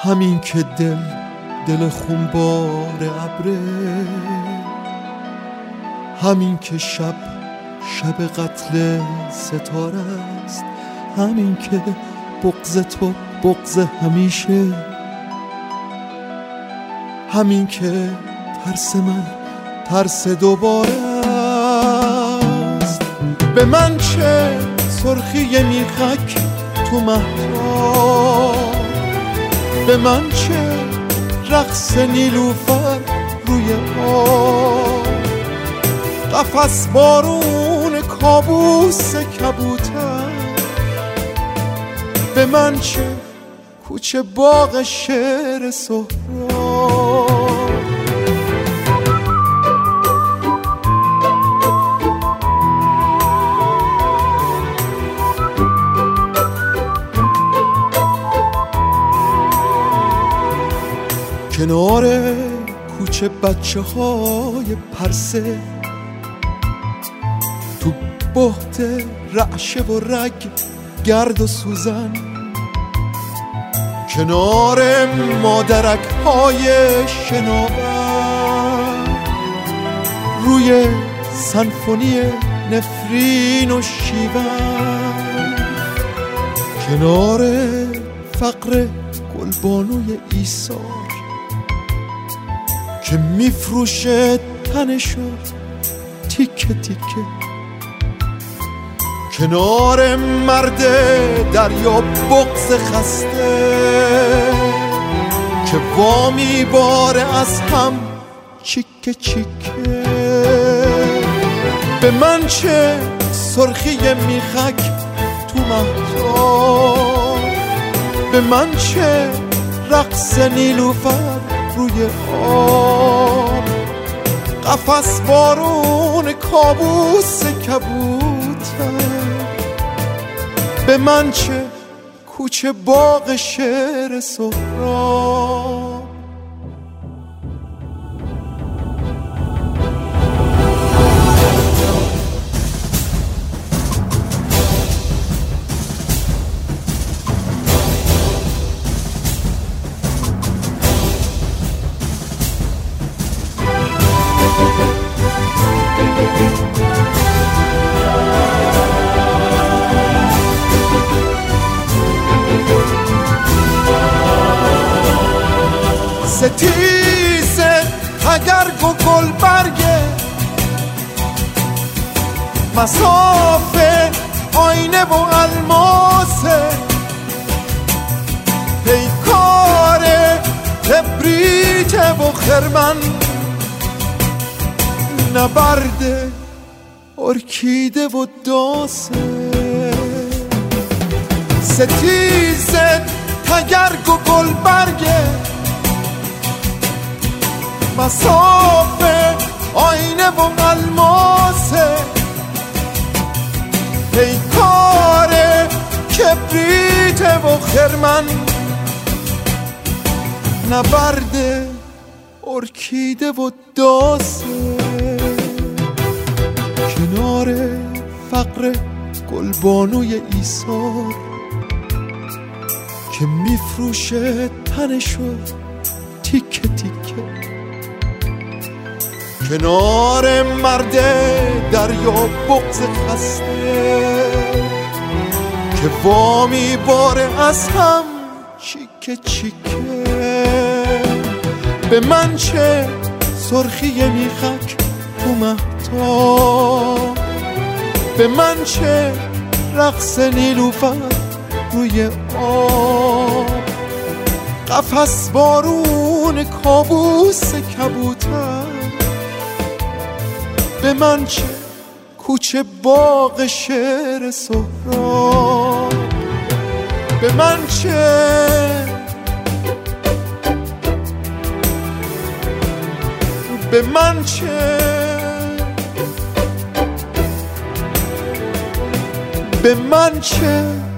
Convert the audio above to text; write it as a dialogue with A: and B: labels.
A: همین که دل خونبار ابره، همین که شب قتل ستاره است، همین که بغض تو بغض همیشه، همین که ترس من ترس دوباره است. به من چه سرخی میخک تو مهتاب، به من چه رقص نیلوفر روی آب، قفس بارون کابوس کبوتر، به من چه کوچه باغ شعر سهراب. کنار کوچه بچه های پرسه، تو بهت رعشه و رگ گرد و سوزن، کنار مادرک های شناور، روی سنفونی نفرین و شیون، کنار فقر گلبانوی ایثار که میفروشه تنشو تیکه تیکه، کنار مرد دریا بغض خسته که وامی باره از هم چیکه چیکه. به من چه سرخی میخک تو مهتاب، به من چه رقص نیلوفر روی آب، قفس بارون کابوس کبوتر، به من چه کوچه باغ شعر سهراب. ستیز تگرگ و گلبرگه، مسافه آینه و الماسه، پیکار کبریت و خرمن، نبرد ارکیده و داسه. ستیز تگرگ و گلبرگه، مسافه آینه و الماسه، پیکار کبریت و خرمن، نبرد ارکیده و داسه، کنار فقر گلبانوی ایثار که میفروشه تنشو تیکه تیکه، کنار مرد دریا بغض خسته که وامی باره از هم چیکه چیکه. به من چه سرخی میخک تو مهتاب، به من چه رقص نیلوفر روی آب، قفس بارون کابوس کبوتر، به من چه کوچه باغ شعر سهراب. به من چه به من چه به من چه